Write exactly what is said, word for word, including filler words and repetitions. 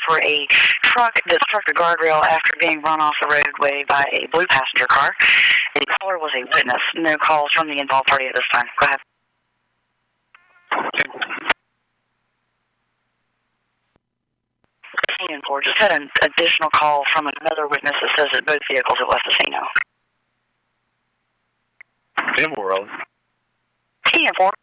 for a truck that struck a guardrail after being run off the roadway by a blue passenger car. The caller was a witness. No calls from the involved party at this time. Go ahead. T N four just had an additional call from another witness that says that both vehicles at West Casino. Tim World. T N four.